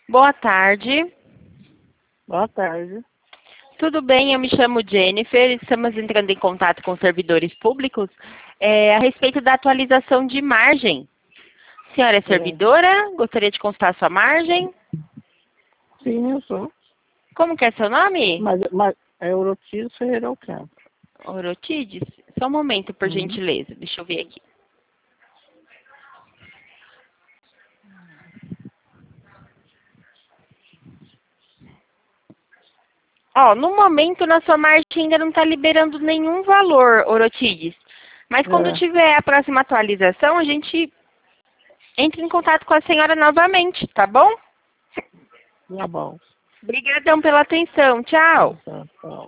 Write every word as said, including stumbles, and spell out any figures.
Boa tarde. Boa tarde. Tudo bem? Eu me chamo Jennifer. Estamos entrando em contato com servidores públicos é, a respeito da atualização de margem. A senhora é servidora? Gostaria de constar sua margem? Sim, eu sou. Como que é seu nome? Mas, mas é Eurotido Ferreira Alcântara. Orotides? Só um momento, por Uhum. gentileza. Deixa eu ver aqui. Ó, no momento, na sua margem ainda não está liberando nenhum valor, Orotides. Mas quando É, tiver a próxima atualização, a gente entra em contato com a senhora novamente, tá bom? tá bom. Obrigadão pela atenção. Tchau. Tá, tá.